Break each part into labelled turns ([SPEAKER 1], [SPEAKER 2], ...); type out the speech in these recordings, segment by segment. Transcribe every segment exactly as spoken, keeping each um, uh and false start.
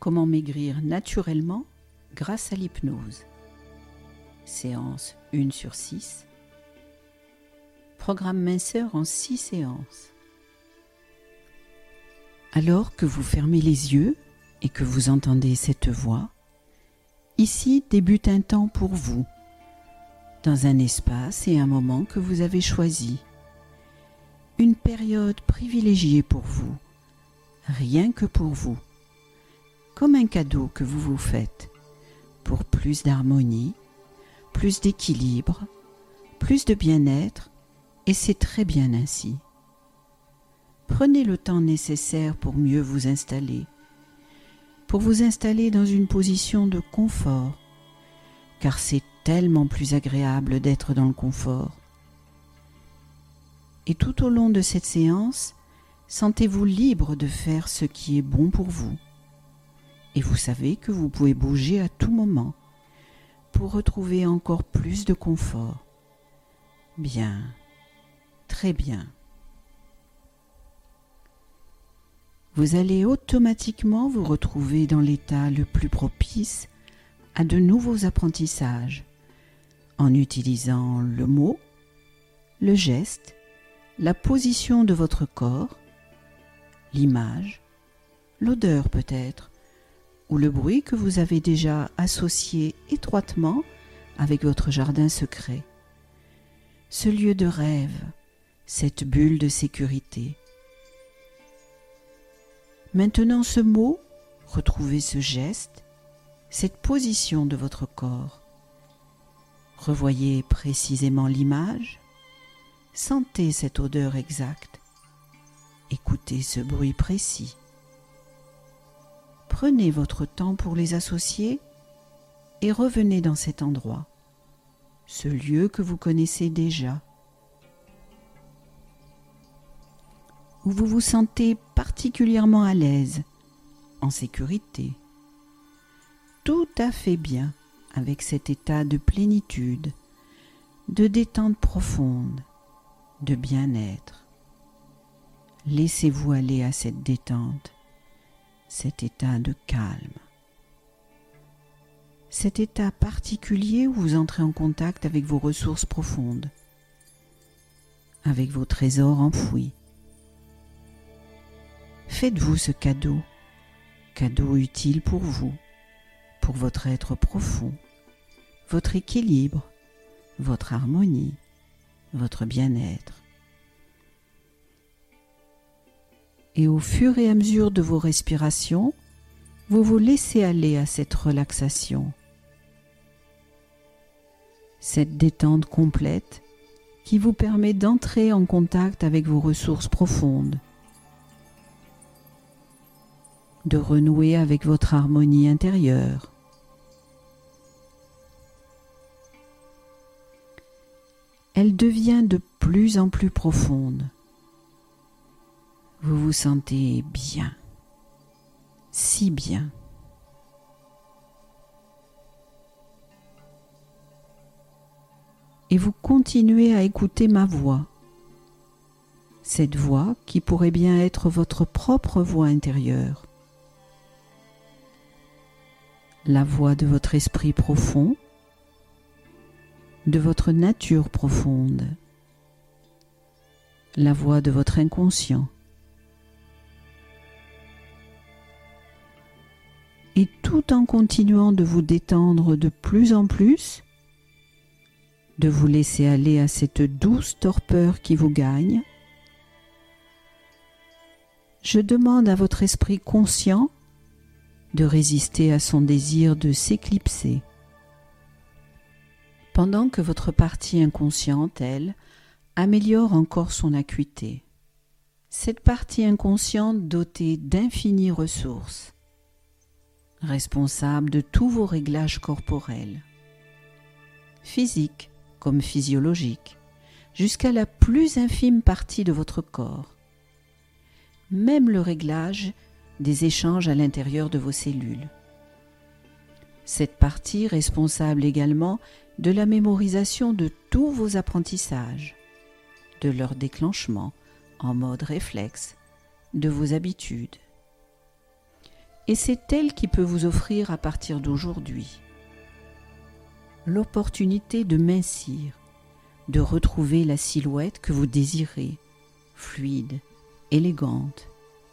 [SPEAKER 1] Comment maigrir naturellement grâce à l'hypnose. Séance un sur six. Programme minceur en six séances. Alors que vous fermez les yeux et que vous entendez cette voix, ici débute un temps pour vous, dans un espace et un moment que vous avez choisi. Une période privilégiée pour vous, rien que pour vous, comme un cadeau que vous vous faites, pour plus d'harmonie, plus d'équilibre, plus de bien-être, et c'est très bien ainsi. Prenez le temps nécessaire pour mieux vous installer, pour vous installer dans une position de confort, car c'est tellement plus agréable d'être dans le confort. Et tout au long de cette séance, sentez-vous libre de faire ce qui est bon pour vous. Et vous savez que vous pouvez bouger à tout moment pour retrouver encore plus de confort. Bien, très bien. Vous allez automatiquement vous retrouver dans l'état le plus propice à de nouveaux apprentissages en utilisant le mot, le geste, la position de votre corps, l'image, l'odeur peut-être, ou le bruit que vous avez déjà associé étroitement avec votre jardin secret. Ce lieu de rêve, cette bulle de sécurité. Maintenant ce mot, retrouvez ce geste, cette position de votre corps. Revoyez précisément l'image, sentez cette odeur exacte, écoutez ce bruit précis. Prenez votre temps pour les associer et revenez dans cet endroit, ce lieu que vous connaissez déjà, où vous vous sentez particulièrement à l'aise, en sécurité, tout à fait bien avec cet état de plénitude, de détente profonde, de bien-être. Laissez-vous aller à cette détente, cet état de calme. Cet état particulier où vous entrez en contact avec vos ressources profondes, avec vos trésors enfouis. Faites-vous ce cadeau, cadeau utile pour vous, pour votre être profond, votre équilibre, votre harmonie, votre bien-être. Et au fur et à mesure de vos respirations, vous vous laissez aller à cette relaxation, cette détente complète qui vous permet d'entrer en contact avec vos ressources profondes, de renouer avec votre harmonie intérieure. Elle devient de plus en plus profonde. Vous vous sentez bien, si bien. Et vous continuez à écouter ma voix, cette voix qui pourrait bien être votre propre voix intérieure, la voix de votre esprit profond, de votre nature profonde, la voix de votre inconscient. Et tout en continuant de vous détendre de plus en plus, de vous laisser aller à cette douce torpeur qui vous gagne, je demande à votre esprit conscient de résister à son désir de s'éclipser, pendant que votre partie inconsciente, elle, améliore encore son acuité. Cette partie inconsciente dotée d'infinies ressources, responsable de tous vos réglages corporels, physiques comme physiologiques, jusqu'à la plus infime partie de votre corps, même le réglage des échanges à l'intérieur de vos cellules. Cette partie responsable également de la mémorisation de tous vos apprentissages, de leur déclenchement en mode réflexe, de vos habitudes. Et c'est elle qui peut vous offrir à partir d'aujourd'hui l'opportunité de mincir, de retrouver la silhouette que vous désirez, fluide, élégante,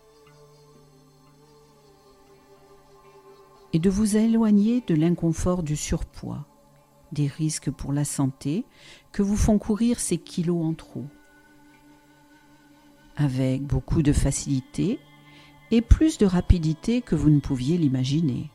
[SPEAKER 1] et de vous éloigner de l'inconfort du surpoids, des risques pour la santé que vous font courir ces kilos en trop, avec beaucoup de facilité et plus de rapidité que vous ne pouviez l'imaginer.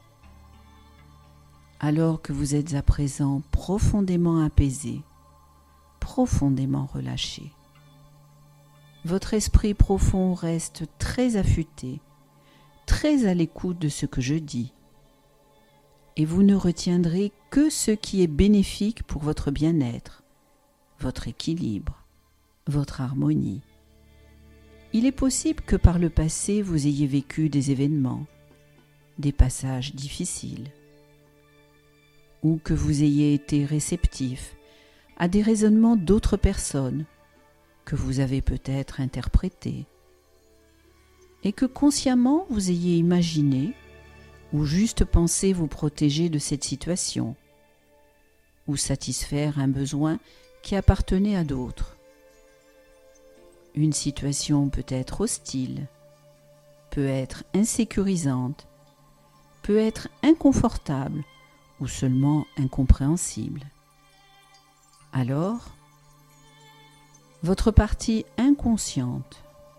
[SPEAKER 1] Alors que vous êtes à présent profondément apaisé, profondément relâché. Votre esprit profond reste très affûté, très à l'écoute de ce que je dis, et vous ne retiendrez que ce qui est bénéfique pour votre bien-être, votre équilibre, votre harmonie. Il est possible que par le passé vous ayez vécu des événements, des passages difficiles, ou que vous ayez été réceptif à des raisonnements d'autres personnes que vous avez peut-être interprétés, et que consciemment vous ayez imaginé ou juste pensé vous protéger de cette situation, ou satisfaire un besoin qui appartenait à d'autres. Une situation peut être hostile, peut être insécurisante, peut être inconfortable ou seulement incompréhensible. Alors, votre partie inconsciente,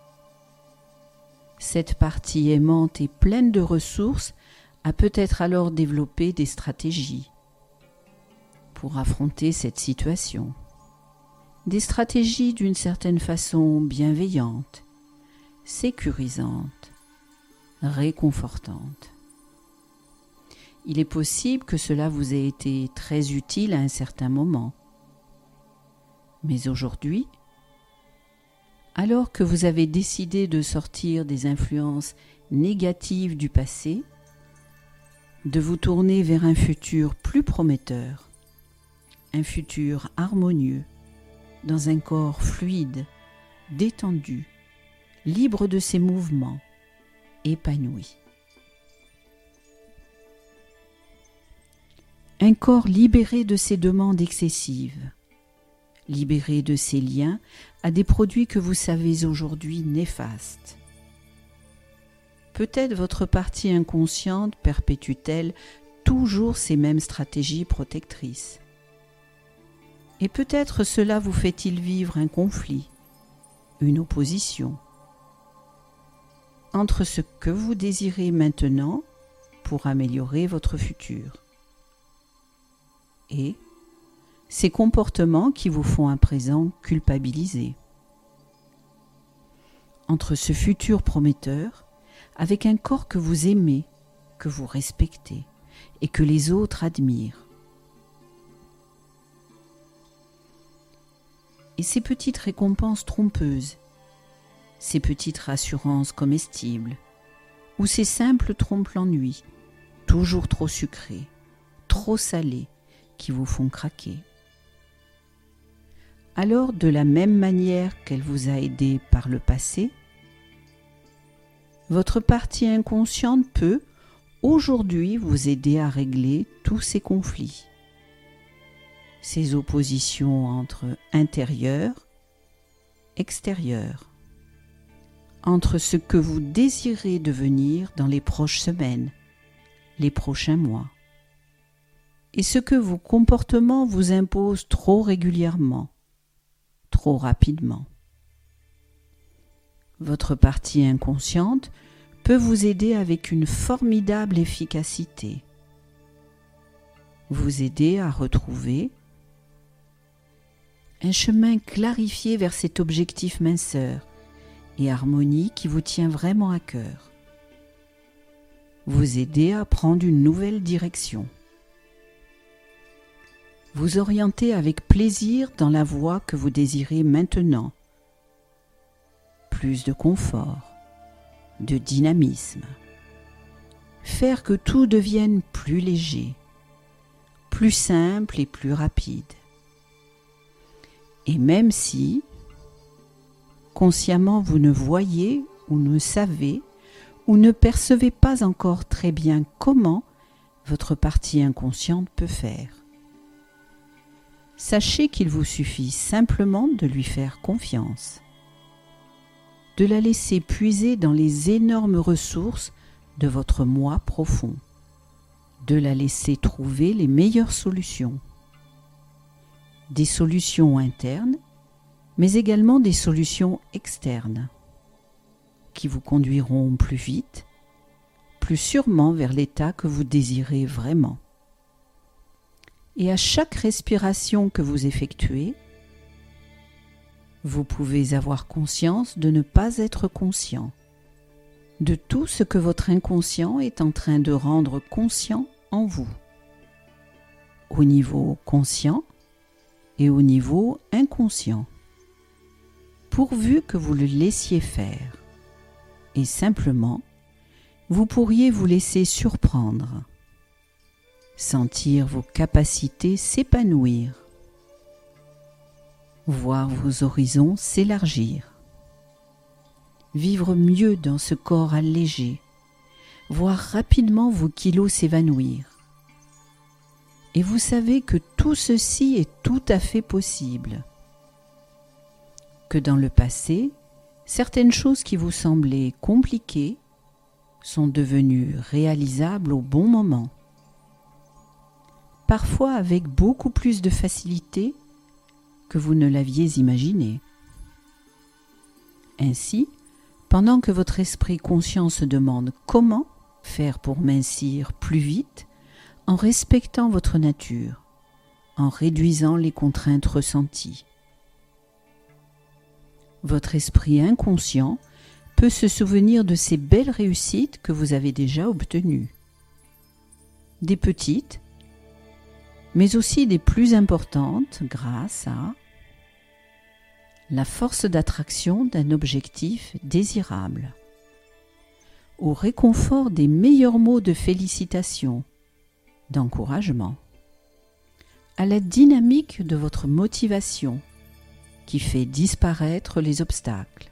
[SPEAKER 1] cette partie aimante et pleine de ressources, a peut-être alors développé des stratégies pour affronter cette situation. Des stratégies d'une certaine façon bienveillantes, sécurisantes, réconfortantes. Il est possible que cela vous ait été très utile à un certain moment. Mais aujourd'hui, alors que vous avez décidé de sortir des influences négatives du passé, de vous tourner vers un futur plus prometteur, un futur harmonieux, dans un corps fluide, détendu, libre de ses mouvements, épanoui. Un corps libéré de ses demandes excessives, libéré de ses liens à des produits que vous savez aujourd'hui néfastes. Peut-être votre partie inconsciente perpétue-t-elle toujours ces mêmes stratégies protectrices. Et peut-être cela vous fait-il vivre un conflit, une opposition, entre ce que vous désirez maintenant pour améliorer votre futur et ces comportements qui vous font à présent culpabiliser. Entre ce futur prometteur, avec un corps que vous aimez, que vous respectez et que les autres admirent. Et ces petites récompenses trompeuses, ces petites rassurances comestibles, ou ces simples trompes l'ennui, toujours trop sucrées, trop salées, qui vous font craquer. Alors, de la même manière qu'elle vous a aidé par le passé, votre partie inconsciente peut, aujourd'hui, vous aider à régler tous ces conflits, ces oppositions entre intérieur, extérieur, entre ce que vous désirez devenir dans les prochaines semaines, les prochains mois, et ce que vos comportements vous imposent trop régulièrement, trop rapidement. Votre partie inconsciente peut vous aider avec une formidable efficacité, vous aider à retrouver un chemin clarifié vers cet objectif minceur et harmonie qui vous tient vraiment à cœur, vous aider à prendre une nouvelle direction, vous orienter avec plaisir dans la voie que vous désirez maintenant. Plus de confort, de dynamisme. Faire que tout devienne plus léger, plus simple et plus rapide. Et même si, consciemment, vous ne voyez ou ne savez ou ne percevez pas encore très bien comment votre partie inconsciente peut faire. Sachez qu'il vous suffit simplement de lui faire confiance, de la laisser puiser dans les énormes ressources de votre moi profond, de la laisser trouver les meilleures solutions. Des solutions internes, mais également des solutions externes, qui vous conduiront plus vite, plus sûrement vers l'état que vous désirez vraiment. Et à chaque respiration que vous effectuez, vous pouvez avoir conscience de ne pas être conscient de tout ce que votre inconscient est en train de rendre conscient en vous, au niveau conscient et au niveau inconscient, pourvu que vous le laissiez faire. Et simplement, vous pourriez vous laisser surprendre, sentir vos capacités s'épanouir, voir vos horizons s'élargir, vivre mieux dans ce corps allégé, voir rapidement vos kilos s'évanouir. Et vous savez que tout ceci est tout à fait possible, que dans le passé, certaines choses qui vous semblaient compliquées sont devenues réalisables au bon moment, parfois avec beaucoup plus de facilité que vous ne l'aviez imaginé. Ainsi, pendant que votre esprit conscient se demande comment faire pour mincir plus vite, en respectant votre nature, en réduisant les contraintes ressenties, votre esprit inconscient peut se souvenir de ces belles réussites que vous avez déjà obtenues. Des petites, mais aussi des plus importantes grâce à la force d'attraction d'un objectif désirable, au réconfort des meilleurs mots de félicitations, d'encouragement, à la dynamique de votre motivation qui fait disparaître les obstacles,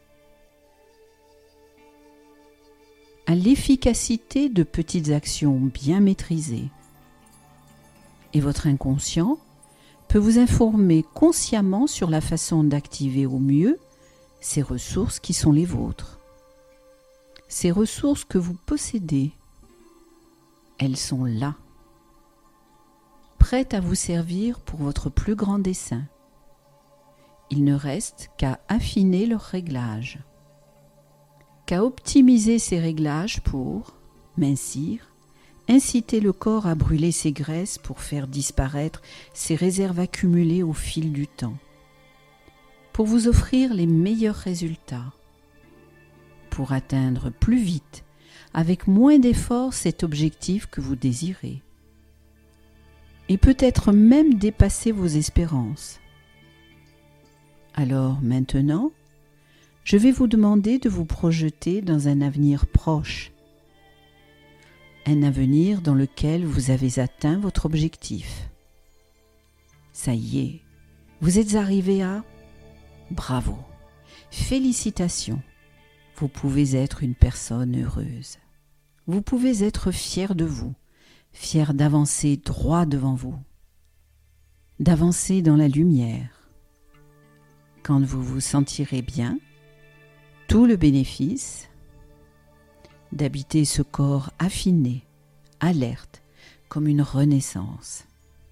[SPEAKER 1] à l'efficacité de petites actions bien maîtrisées. Et votre inconscient peut vous informer consciemment sur la façon d'activer au mieux ces ressources qui sont les vôtres. Ces ressources que vous possédez, elles sont là, prêtes à vous servir pour votre plus grand dessein. Il ne reste qu'à affiner leurs réglages, qu'à optimiser ces réglages pour mincir, inciter le corps à brûler ses graisses pour faire disparaître ses réserves accumulées au fil du temps, pour vous offrir les meilleurs résultats, pour atteindre plus vite, avec moins d'efforts, cet objectif que vous désirez, et peut-être même dépasser vos espérances. Alors maintenant, je vais vous demander de vous projeter dans un avenir proche, un avenir dans lequel vous avez atteint votre objectif. Ça y est, vous êtes arrivé à... Bravo, félicitations, vous pouvez être une personne heureuse. Vous pouvez être fier de vous, fier d'avancer droit devant vous, d'avancer dans la lumière. Quand vous vous sentirez bien, tout le bénéfice d'habiter ce corps affiné, alerte, comme une renaissance.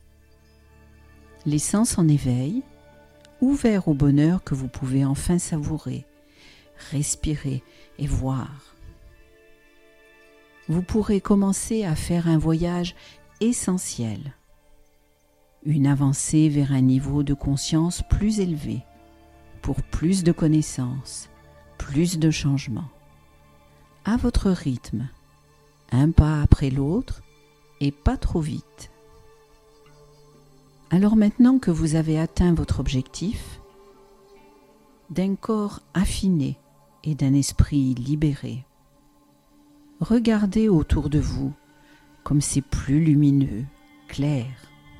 [SPEAKER 1] Les sens en éveil, ouverts au bonheur que vous pouvez enfin savourer, respirer et voir. Vous pourrez commencer à faire un voyage essentiel, une avancée vers un niveau de conscience plus élevé, pour plus de connaissances, plus de changements, à votre rythme, un pas après l'autre et pas trop vite. Alors maintenant que vous avez atteint votre objectif, d'un corps affiné et d'un esprit libéré, regardez autour de vous comme c'est plus lumineux, clair.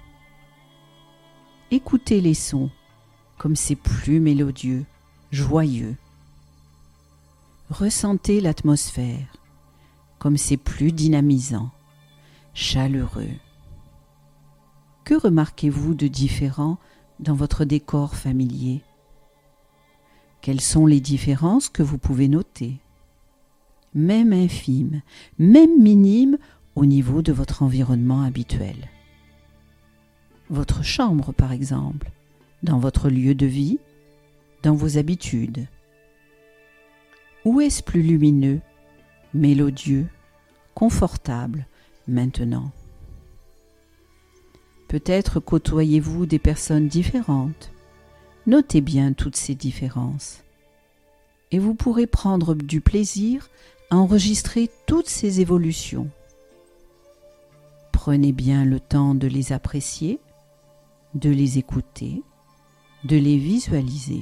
[SPEAKER 1] Écoutez les sons comme c'est plus mélodieux, joyeux. Ressentez l'atmosphère, comme c'est plus dynamisant, chaleureux. Que remarquez-vous de différent dans votre décor familier? Quelles sont les différences que vous pouvez noter? Même infimes, même minimes au niveau de votre environnement habituel. Votre chambre, par exemple, dans votre lieu de vie, dans vos habitudes. Où est-ce plus lumineux, mélodieux, confortable maintenant? Peut-être côtoyez-vous des personnes différentes. Notez bien toutes ces différences. Et vous pourrez prendre du plaisir à enregistrer toutes ces évolutions. Prenez bien le temps de les apprécier, de les écouter, de les visualiser.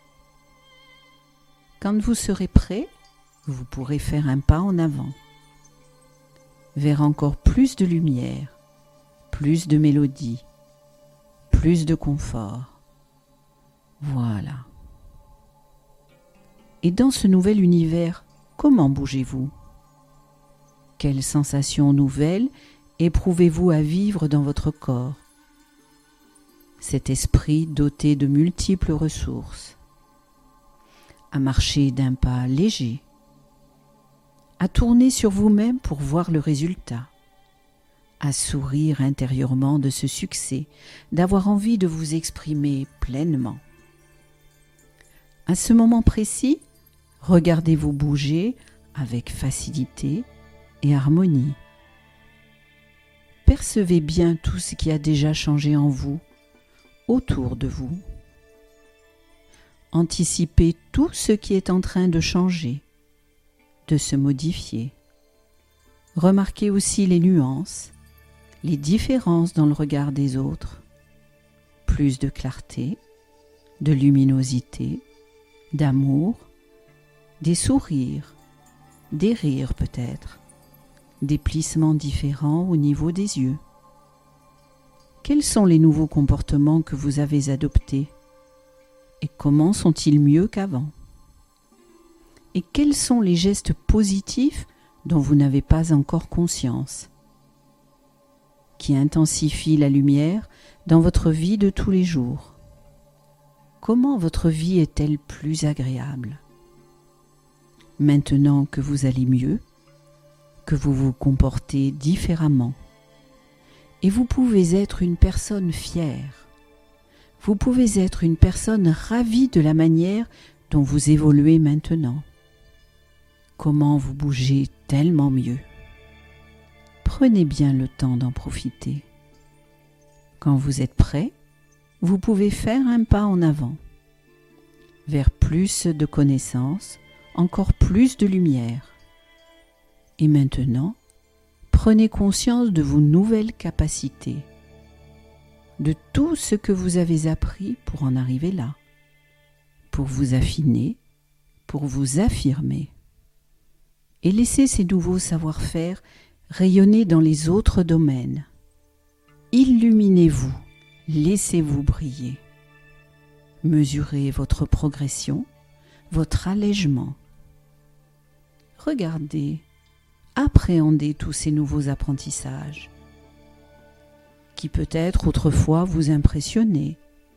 [SPEAKER 1] Quand vous serez prêt, vous pourrez faire un pas en avant, vers encore plus de lumière, plus de mélodie, plus de confort. Voilà. Et dans ce nouvel univers, comment bougez-vous? Quelles sensations nouvelles éprouvez-vous à vivre dans votre corps? Cet esprit doté de multiples ressources. À marcher d'un pas léger. À tourner sur vous-même pour voir le résultat. À sourire intérieurement de ce succès, d'avoir envie de vous exprimer pleinement. À ce moment précis, regardez-vous bouger avec facilité et harmonie. Percevez bien tout ce qui a déjà changé en vous, autour de vous. Anticipez tout ce qui est en train de changer, de se modifier. Remarquez aussi les nuances, les différences dans le regard des autres. Plus de clarté, de luminosité, d'amour, des sourires, des rires peut-être, des plissements différents au niveau des yeux. Quels sont les nouveaux comportements que vous avez adoptés? Et comment sont-ils mieux qu'avant? Et quels sont les gestes positifs dont vous n'avez pas encore conscience, qui intensifient la lumière dans votre vie de tous les jours? Comment votre vie est-elle plus agréable? Maintenant que vous allez mieux, que vous vous comportez différemment, et vous pouvez être une personne fière, vous pouvez être une personne ravie de la manière dont vous évoluez maintenant. Comment vous bougez tellement mieux. Prenez bien le temps d'en profiter. Quand vous êtes prêt, vous pouvez faire un pas en avant, vers plus de connaissances, encore plus de lumière. Et maintenant, prenez conscience de vos nouvelles capacités, de tout ce que vous avez appris pour en arriver là, pour vous affiner, pour vous affirmer. Et laissez ces nouveaux savoir-faire rayonner dans les autres domaines. Illuminez-vous, laissez-vous briller. Mesurez votre progression, votre allègement. Regardez, appréhendez tous ces nouveaux apprentissages qui peut-être autrefois vous impressionnaient.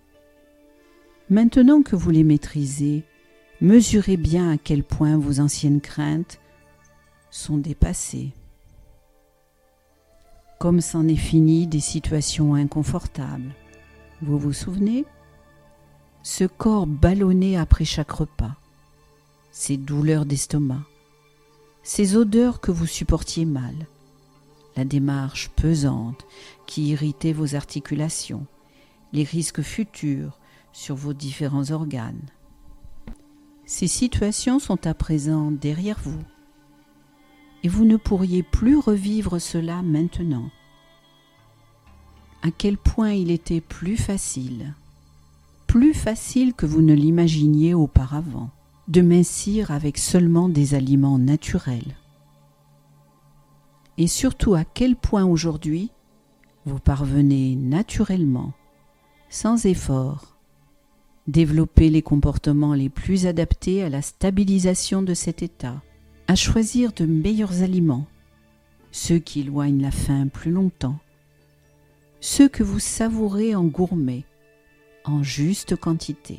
[SPEAKER 1] Maintenant que vous les maîtrisez, mesurez bien à quel point vos anciennes craintes sont dépassées. Comme c'en est fini des situations inconfortables. Vous vous souvenez? Ce corps ballonné après chaque repas, ces douleurs d'estomac, ces odeurs que vous supportiez mal, la démarche pesante qui irritait vos articulations, les risques futurs sur vos différents organes. Ces situations sont à présent derrière vous et vous ne pourriez plus revivre cela maintenant. À quel point il était plus facile, plus facile que vous ne l'imaginiez auparavant, de mincir avec seulement des aliments naturels. Et surtout à quel point aujourd'hui vous parvenez naturellement, sans effort, Développez les comportements les plus adaptés à la stabilisation de cet état, à choisir de meilleurs aliments, ceux qui éloignent la faim plus longtemps, ceux que vous savourez en gourmet, en juste quantité.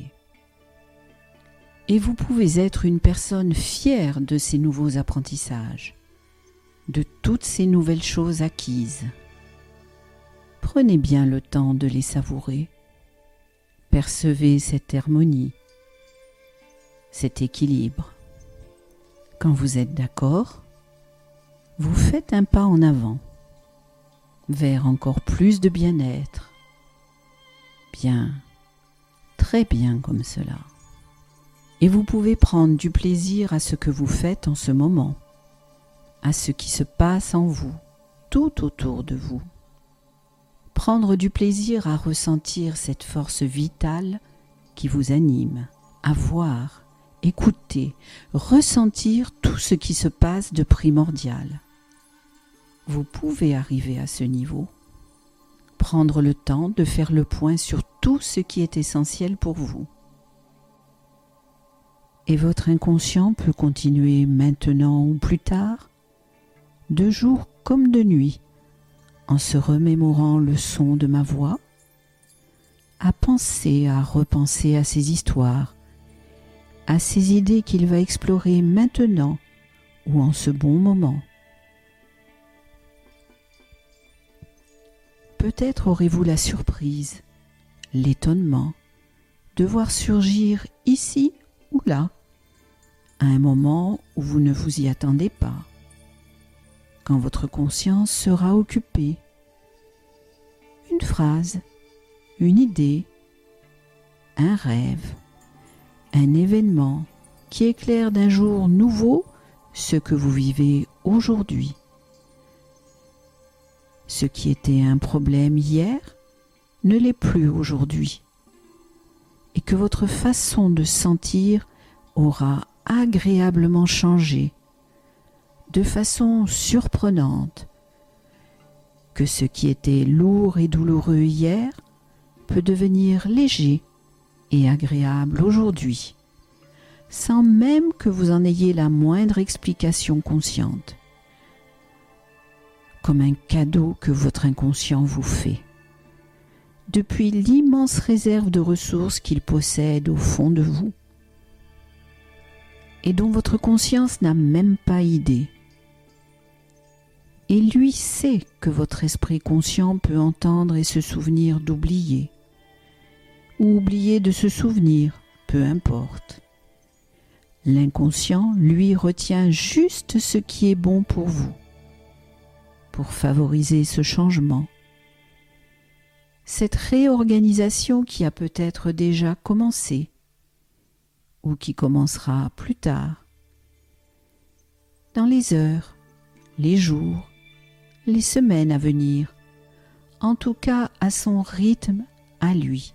[SPEAKER 1] Et vous pouvez être une personne fière de ces nouveaux apprentissages, de toutes ces nouvelles choses acquises. Prenez bien le temps de les savourer. Percevez cette harmonie, cet équilibre. Quand vous êtes d'accord, vous faites un pas en avant, vers encore plus de bien-être. Bien, très bien comme cela. Et vous pouvez prendre du plaisir à ce que vous faites en ce moment, à ce qui se passe en vous, tout autour de vous. Prendre du plaisir à ressentir cette force vitale qui vous anime, à voir, écouter, ressentir tout ce qui se passe de primordial. Vous pouvez arriver à ce niveau, prendre le temps de faire le point sur tout ce qui est essentiel pour vous. Et votre inconscient peut continuer maintenant ou plus tard, de jour comme de nuit, en se remémorant le son de ma voix, à penser, à repenser à ces histoires, à ces idées qu'il va explorer maintenant ou en ce bon moment. Peut-être aurez-vous la surprise, l'étonnement, de voir surgir ici ou là, à un moment où vous ne vous y attendez pas, quand votre conscience sera occupée. Une phrase, une idée, un rêve, un événement qui éclaire d'un jour nouveau ce que vous vivez aujourd'hui. Ce qui était un problème hier ne l'est plus aujourd'hui, et que votre façon de sentir aura agréablement changé, de façon surprenante, que ce qui était lourd et douloureux hier peut devenir léger et agréable aujourd'hui, sans même que vous en ayez la moindre explication consciente, comme un cadeau que votre inconscient vous fait, depuis l'immense réserve de ressources qu'il possède au fond de vous, et dont votre conscience n'a même pas idée. Et lui sait que votre esprit conscient peut entendre et se souvenir d'oublier, ou oublier de se souvenir, peu importe. L'inconscient, lui, retient juste ce qui est bon pour vous, pour favoriser ce changement, cette réorganisation qui a peut-être déjà commencé, ou qui commencera plus tard, dans les heures, les jours, les semaines à venir, en tout cas à son rythme, à lui.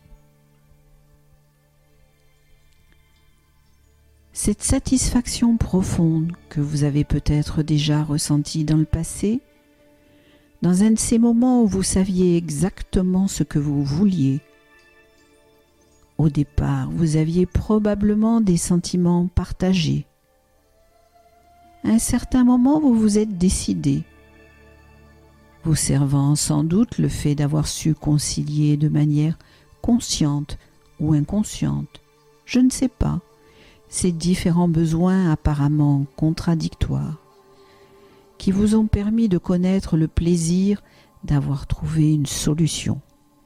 [SPEAKER 1] Cette satisfaction profonde que vous avez peut-être déjà ressentie dans le passé, dans un de ces moments où vous saviez exactement ce que vous vouliez. Au départ, vous aviez probablement des sentiments partagés. À un certain moment, vous vous êtes décidé, vous servant sans doute le fait d'avoir su concilier de manière consciente ou inconsciente, je ne sais pas, ces différents besoins apparemment contradictoires, qui vous ont permis de connaître le plaisir d'avoir trouvé une solution,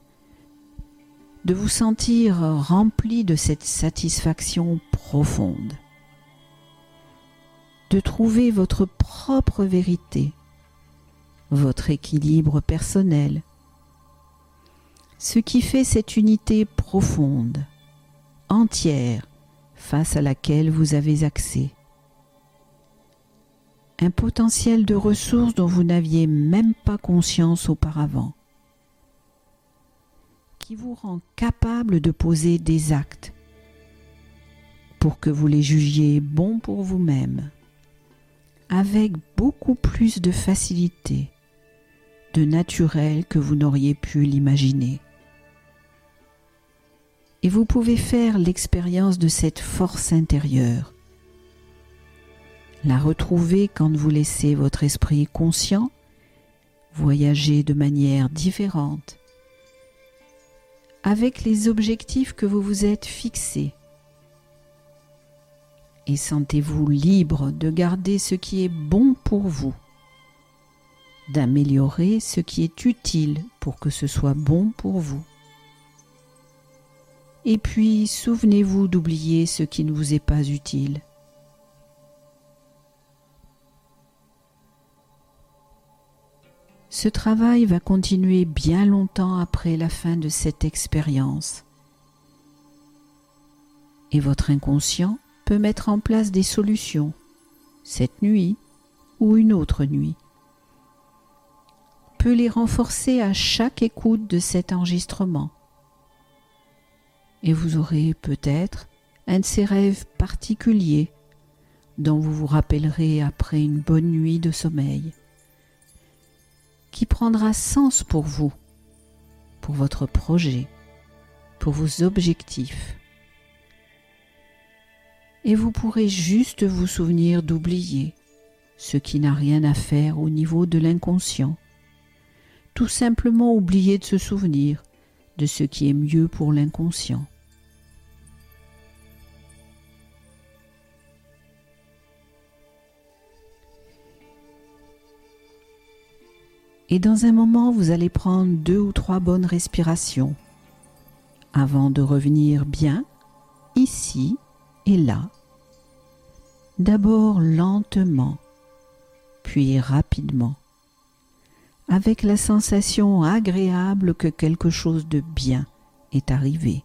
[SPEAKER 1] de vous sentir rempli de cette satisfaction profonde, de trouver votre propre vérité, votre équilibre personnel, ce qui fait cette unité profonde, entière, face à laquelle vous avez accès. Un potentiel de ressources dont vous n'aviez même pas conscience auparavant, qui vous rend capable de poser des actes pour que vous les jugiez bons pour vous-même, avec beaucoup plus de facilité, de naturel que vous n'auriez pu l'imaginer. Et vous pouvez faire l'expérience de cette force intérieure. La retrouver quand vous laissez votre esprit conscient voyager de manière différente, avec les objectifs que vous vous êtes fixés. Et sentez-vous libre de garder ce qui est bon pour vous, d'améliorer ce qui est utile pour que ce soit bon pour vous. Et puis, souvenez-vous d'oublier ce qui ne vous est pas utile. Ce travail va continuer bien longtemps après la fin de cette expérience. Et votre inconscient peut mettre en place des solutions, cette nuit ou une autre nuit. Peut les renforcer à chaque écoute de cet enregistrement. Et vous aurez peut-être un de ces rêves particuliers dont vous vous rappellerez après une bonne nuit de sommeil, qui prendra sens pour vous, pour votre projet, pour vos objectifs. Et vous pourrez juste vous souvenir d'oublier ce qui n'a rien à faire au niveau de l'inconscient. Tout simplement oublier de se souvenir de ce qui est mieux pour l'inconscient. Et dans un moment, vous allez prendre deux ou trois bonnes respirations avant de revenir bien ici et là. D'abord lentement, puis rapidement, avec la sensation agréable que quelque chose de bien est arrivé.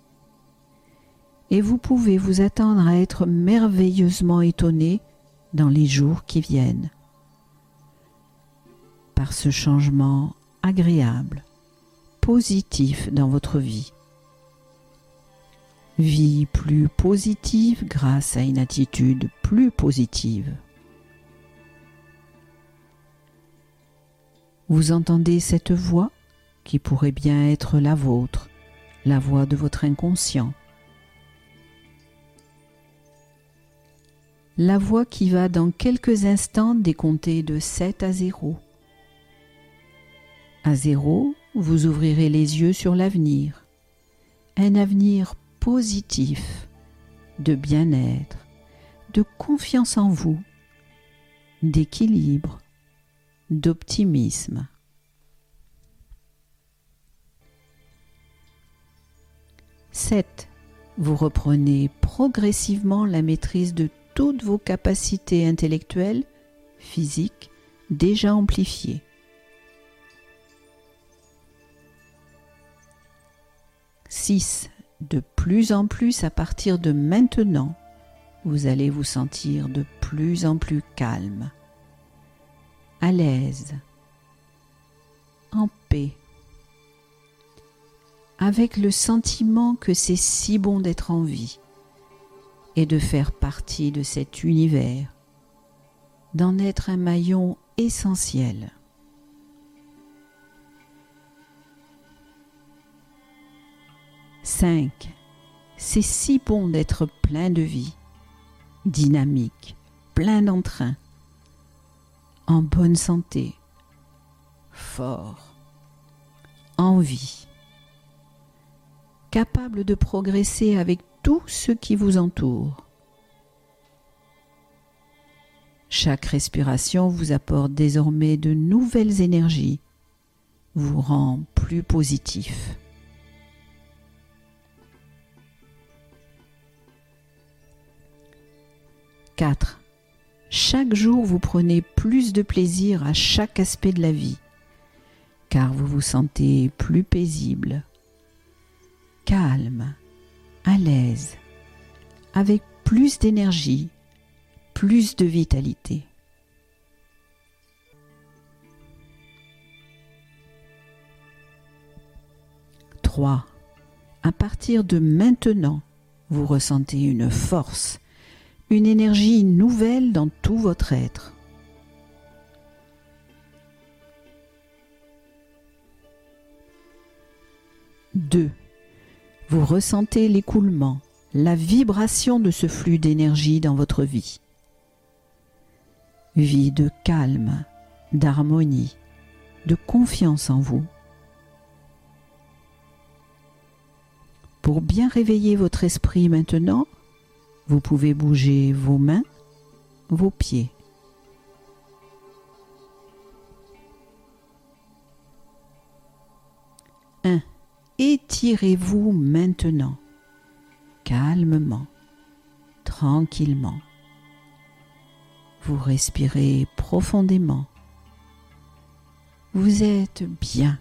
[SPEAKER 1] Et vous pouvez vous attendre à être merveilleusement étonné dans les jours qui viennent, par ce changement agréable, positif dans votre vie. Vie plus positive grâce à une attitude plus positive. Vous entendez cette voix qui pourrait bien être la vôtre, la voix de votre inconscient. La voix qui va dans quelques instants décompter de sept à zéro. À zéro, vous ouvrirez les yeux sur l'avenir. Un avenir positif, de bien-être, de confiance en vous, d'équilibre, d'optimisme. sept. Vous reprenez progressivement la maîtrise de toutes vos capacités intellectuelles, physiques, déjà amplifiées. six. De plus en plus à partir de maintenant, vous allez vous sentir de plus en plus calme, à l'aise, en paix, avec le sentiment que c'est si bon d'être en vie et de faire partie de cet univers, d'en être un maillon essentiel. cinq. C'est si bon d'être plein de vie, dynamique, plein d'entrain, en bonne santé, fort, en vie, capable de progresser avec tout ce qui vous entoure. Chaque respiration vous apporte désormais de nouvelles énergies, vous rend plus positif. quatre. Chaque jour, vous prenez plus de plaisir à chaque aspect de la vie, car vous vous sentez plus paisible, calme, à l'aise, avec plus d'énergie, plus de vitalité. trois. À partir de maintenant, vous ressentez une force, une énergie nouvelle dans tout votre être. deux. Vous ressentez l'écoulement, la vibration de ce flux d'énergie dans votre vie. Vie de calme, d'harmonie, de confiance en vous. Pour bien réveiller votre esprit maintenant, vous pouvez bouger vos mains, vos pieds. un. Étirez-vous maintenant, calmement, tranquillement. Vous respirez profondément. Vous êtes bien,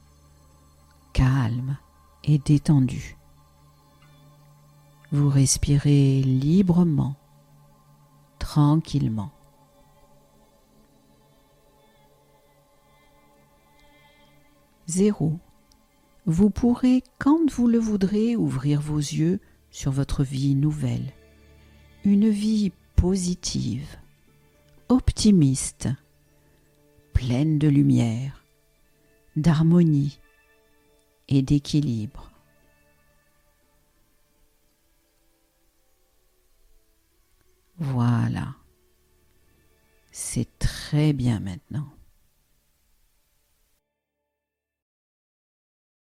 [SPEAKER 1] calme et détendu. Vous respirez librement, tranquillement. Zéro. Vous pourrez, quand vous le voudrez, ouvrir vos yeux sur votre vie nouvelle. Une vie positive, optimiste, pleine de lumière, d'harmonie et d'équilibre. Voilà. C'est très bien maintenant.